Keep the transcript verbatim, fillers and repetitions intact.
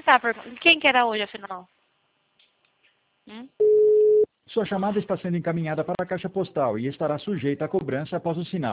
tá perguntando? Quem que era hoje, afinal? Hum? Sua chamada está sendo encaminhada para a caixa postal e estará sujeita à cobrança após o sinal.